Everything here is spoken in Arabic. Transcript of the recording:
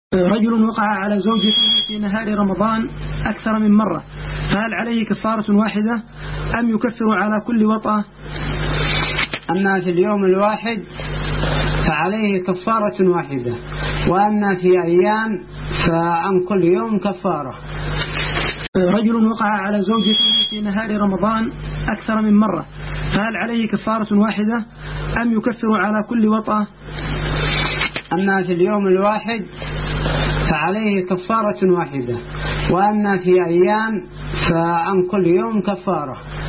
رجل وقع على زوجته في نهار رمضان أكثر من مرة، فهل عليه كفارة واحدة أم يكفر على كل وطأة؟ أما في اليوم الواحد فعليه كفارة واحدة، وأما في أيام فعن كل يوم كفارة. رجل وقع على زوجته في نهار رمضان أكثر من مرة، فهل عليه كفارة واحدة أم يكفر على كل وطأة؟ أما في اليوم الواحد فعليه كفارة واحدة، وأما في أيام فعن كل يوم كفارة.